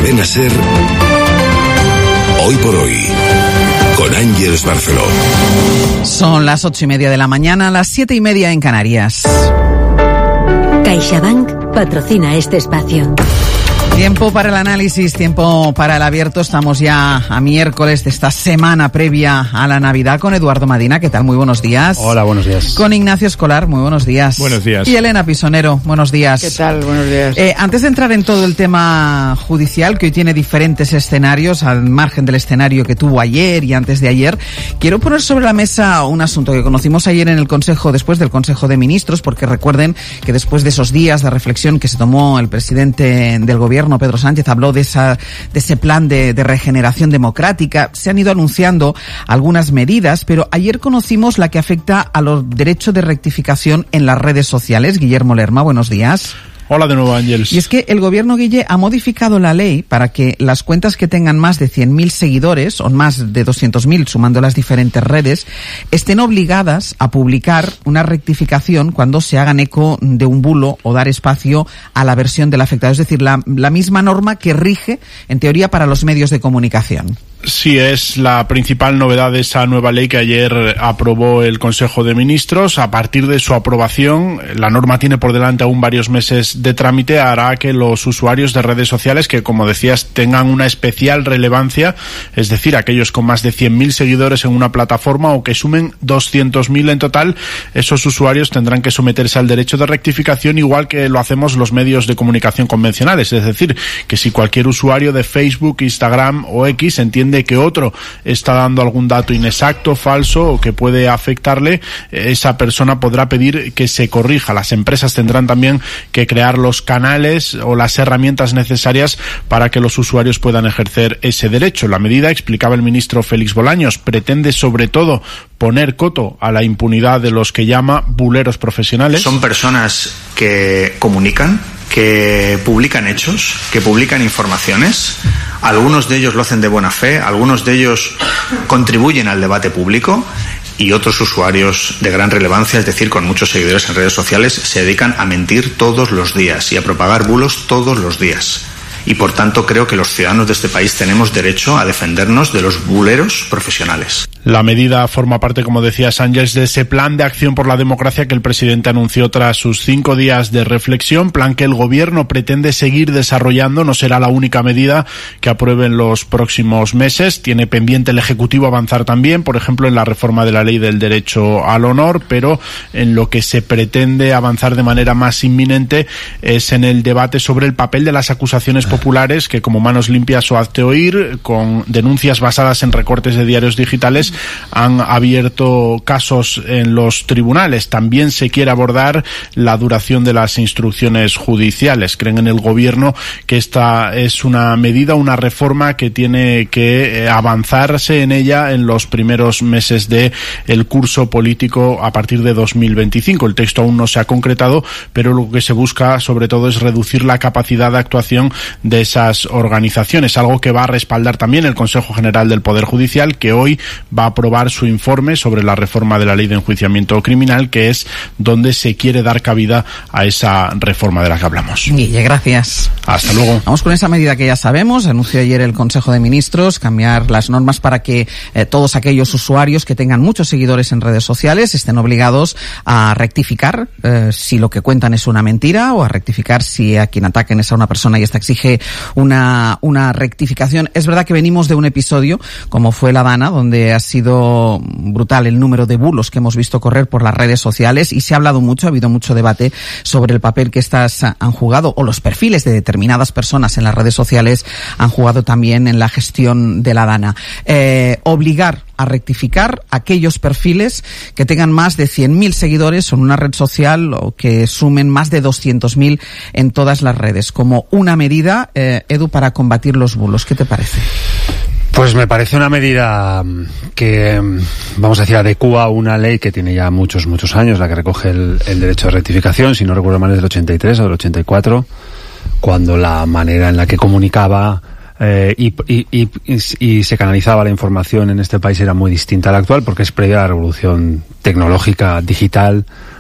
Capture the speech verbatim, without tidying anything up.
Cadena SER, Hoy por Hoy, con Ángeles Barceló. Son las ocho y media de la mañana, las siete y media en Canarias. CaixaBank patrocina este espacio. Tiempo para el análisis, tiempo para el abierto. Estamos ya a miércoles de esta semana previa a la Navidad con Eduardo Madina. ¿Qué tal? Muy buenos días. Hola, buenos días. Con Ignacio Escolar. Muy buenos días. Buenos días. Y Elena Pisonero. Buenos días. ¿Qué tal? Buenos días. Eh, antes de entrar en todo el tema judicial, que hoy tiene diferentes escenarios, al margen del escenario que tuvo ayer y antes de ayer, quiero poner sobre la mesa un asunto que conocimos ayer en el Consejo, después del Consejo de Ministros, porque recuerden que después de esos días de reflexión que se tomó el presidente del Gobierno, Pedro Sánchez, habló de esa, de ese plan de, de regeneración democrática. Se han ido anunciando algunas medidas, pero ayer conocimos la que afecta a los derechos de rectificación en las redes sociales. Guillermo Lerma, buenos días. Hola de nuevo, Ángeles. Y es que el gobierno, Guille, ha modificado la ley para que las cuentas que tengan más de cien mil seguidores, o más de doscientos mil, sumando las diferentes redes, estén obligadas a publicar una rectificación cuando se hagan eco de un bulo o dar espacio a la versión del afectado. Es decir, la, la misma norma que rige, en teoría, para los medios de comunicación. Sí, es la principal novedad de esa nueva ley que ayer aprobó el Consejo de Ministros. A partir de su aprobación, la norma tiene por delante aún varios meses de trámite, hará que los usuarios de redes sociales que, como decías, tengan una especial relevancia, es decir, aquellos con más de cien mil seguidores en una plataforma o que sumen doscientos mil en total, esos usuarios tendrán que someterse al derecho de rectificación, igual que lo hacemos los medios de comunicación convencionales. Es decir, que si cualquier usuario de Facebook, Instagram o X entiende que otro está dando algún dato inexacto, falso o que puede afectarle, esa persona podrá pedir que se corrija. Las empresas tendrán también que crear los canales o las herramientas necesarias para que los usuarios puedan ejercer ese derecho. La medida, explicaba el ministro Félix Bolaños, pretende sobre todo poner coto a la impunidad de los que llama buleros profesionales. Son personas que comunican, que publican hechos, que publican informaciones. Algunos de ellos lo hacen de buena fe, algunos de ellos contribuyen al debate público y otros usuarios de gran relevancia, es decir, con muchos seguidores en redes sociales, se dedican a mentir todos los días y a propagar bulos todos los días. Y por tanto creo que los ciudadanos de este país tenemos derecho a defendernos de los buleros profesionales. La medida forma parte, como decía Sánchez, de ese plan de acción por la democracia que el presidente anunció tras sus cinco días de reflexión, plan que el gobierno pretende seguir desarrollando. No será la única medida que apruebe en los próximos meses. Tiene pendiente el Ejecutivo avanzar también, por ejemplo, en la reforma de la ley del derecho al honor, pero en lo que se pretende avanzar de manera más inminente es en el debate sobre el papel de las acusaciones populares que, como Manos Limpias o Hazte Oír, con denuncias basadas en recortes de diarios digitales, han abierto casos en los tribunales. También se quiere abordar la duración de las instrucciones judiciales. Creen en el gobierno que esta es una medida, una reforma que tiene que avanzarse en ella en los primeros meses de el curso político a partir de dos mil veinticinco. El texto aún no se ha concretado, pero lo que se busca sobre todo es reducir la capacidad de actuación de esas organizaciones, algo que va a respaldar también el Consejo General del Poder Judicial, que hoy va a aprobar su informe sobre la reforma de la Ley de Enjuiciamiento Criminal, que es donde se quiere dar cabida a esa reforma de la que hablamos. Guille, gracias. Hasta luego. Vamos con esa medida que ya sabemos. Anunció ayer el Consejo de Ministros cambiar las normas para que eh, todos aquellos usuarios que tengan muchos seguidores en redes sociales estén obligados a rectificar eh, si lo que cuentan es una mentira, o a rectificar si a quien ataquen es a una persona y esta exige una, una rectificación. Es verdad que venimos de un episodio como fue la Dana, donde ha sido brutal el número de bulos que hemos visto correr por las redes sociales, y se ha hablado mucho, ha habido mucho debate sobre el papel que estas han jugado, o los perfiles de determinadas personas en las redes sociales han jugado también en la gestión de la Dana. Eh, obligar a rectificar aquellos perfiles que tengan más de cien mil seguidores en una red social o que sumen más de doscientos mil en todas las redes, como una medida, eh, Edu, para combatir los bulos. ¿Qué te parece? Pues me parece una medida que, vamos a decir, adecua una ley que tiene ya muchos, muchos años, la que recoge el, el derecho de rectificación, si no recuerdo mal es del ochenta y tres o del ochenta y cuatro, cuando la manera en la que comunicaba eh, y, y, y, y se canalizaba la información en este país era muy distinta a la actual, porque es previa a la revolución tecnológica digital